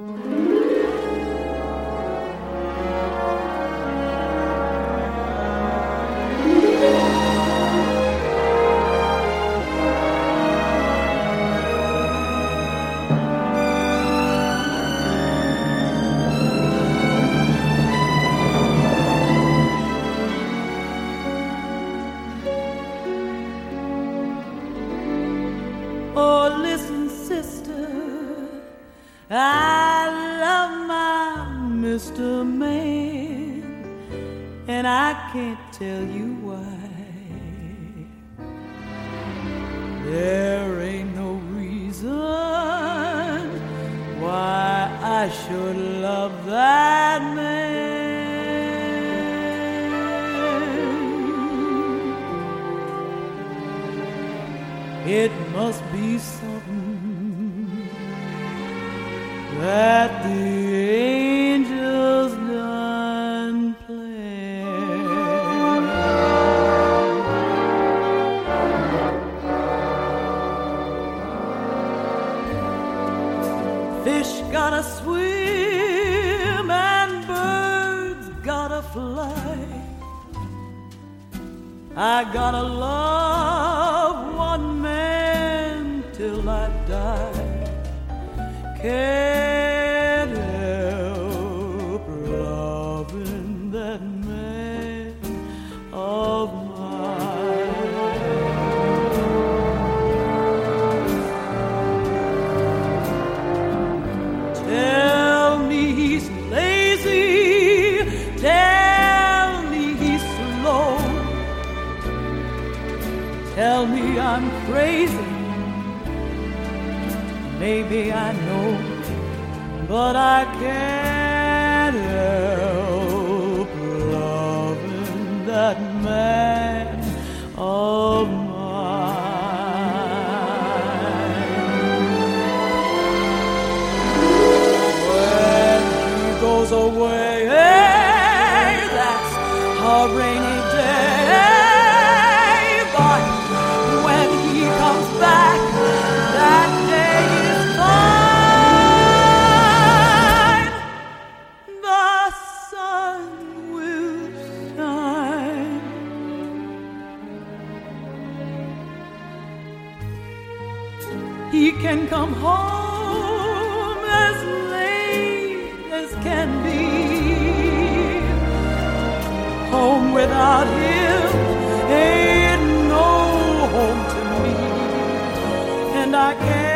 Oh, listen, sister, I love my Mr. Man, and I can't tell you why. There ain't no reason why I should love that man. It must be something that the angels done planned. Fish gotta swim and birds gotta fly. I gotta love one man till I die. Can't help loving that man of mine. Tell me he's lazy, tell me he's slow, tell me I'm crazy, maybe I know, but I can't help loving that man of mine. When he goes away, that's a rainy day, but when he comes back, that day is fine. The sun will shine. He can come home as late as can be. Home without him ain't no home to me, and I can't